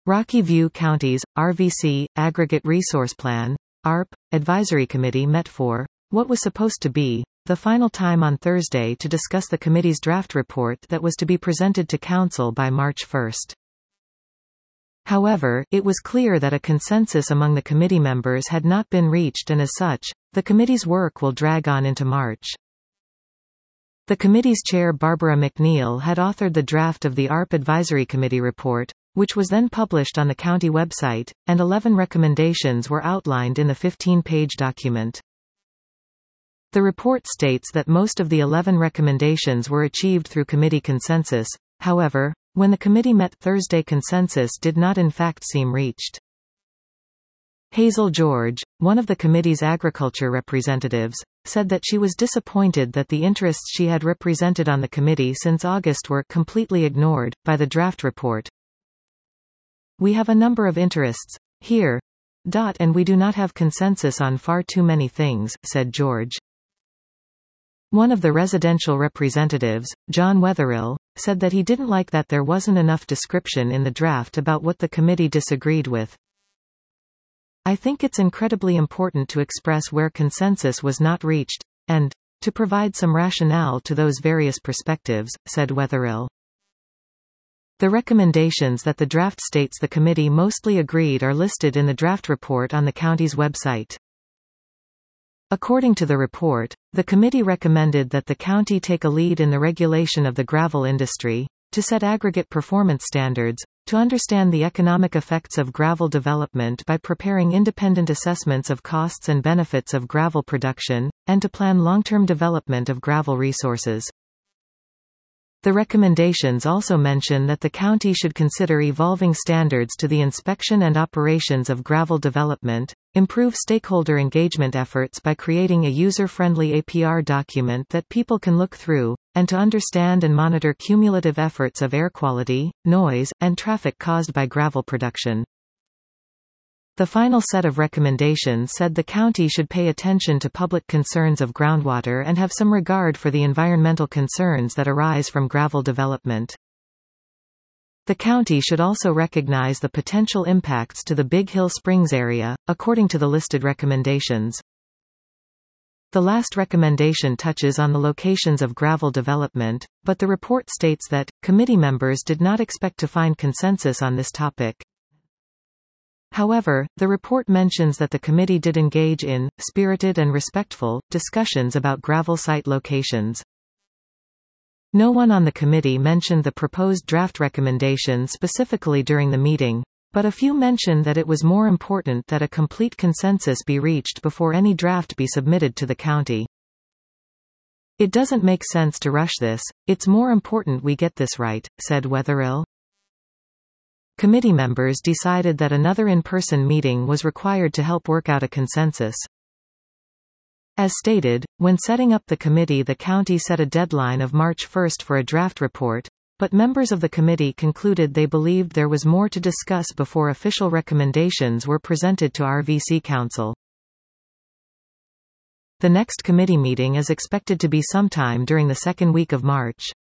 Rocky View County's RVC, Aggregate Resource Plan, ARP, Advisory Committee met for what was supposed to be the final time on Thursday to discuss the committee's draft report that was to be presented to Council by March 1. However, it was clear that a consensus among the committee members had not been reached, and as such, the committee's work will drag on into March. The committee's chair Barbara McNeil had authored the draft of the ARP Advisory Committee report, which was then published on the county website, and 11 recommendations were outlined in the 15-page document. The report states that most of the 11 recommendations were achieved through committee consensus. However, when the committee met Thursday, consensus did not in fact seem reached. Hazel George, one of the committee's agriculture representatives, said that she was disappointed that the interests she had represented on the committee since August were completely ignored by the draft report. "We have a number of interests here, and we do not have consensus on far too many things," said George. One of the residential representatives, John Wetherill, said that he didn't like that there wasn't enough description in the draft about what the committee disagreed with. "I think it's incredibly important to express where consensus was not reached, and to provide some rationale to those various perspectives," said Wetherill. The recommendations that the draft states the committee mostly agreed are listed in the draft report on the county's website. According to the report, the committee recommended that the county take a lead in the regulation of the gravel industry, to set aggregate performance standards, to understand the economic effects of gravel development by preparing independent assessments of costs and benefits of gravel production, and to plan long-term development of gravel resources. The recommendations also mention that the county should consider evolving standards to the inspection and operations of gravel development, improve stakeholder engagement efforts by creating a user-friendly APR document that people can look through, and to understand and monitor cumulative efforts of air quality, noise, and traffic caused by gravel production. The final set of recommendations said the county should pay attention to public concerns of groundwater and have some regard for the environmental concerns that arise from gravel development. The county should also recognize the potential impacts to the Big Hill Springs area, according to the listed recommendations. The last recommendation touches on the locations of gravel development, but the report states that committee members did not expect to find consensus on this topic. However, the report mentions that the committee did engage in spirited and respectful discussions about gravel site locations. No one on the committee mentioned the proposed draft recommendations specifically during the meeting, but a few mentioned that it was more important that a complete consensus be reached before any draft be submitted to the county. "It doesn't make sense to rush this, it's more important we get this right," said Wetherill. Committee members decided that another in-person meeting was required to help work out a consensus. As stated, when setting up the committee, the county set a deadline of March 1 for a draft report, but members of the committee concluded they believed there was more to discuss before official recommendations were presented to RVC Council. The next committee meeting is expected to be sometime during the second week of March.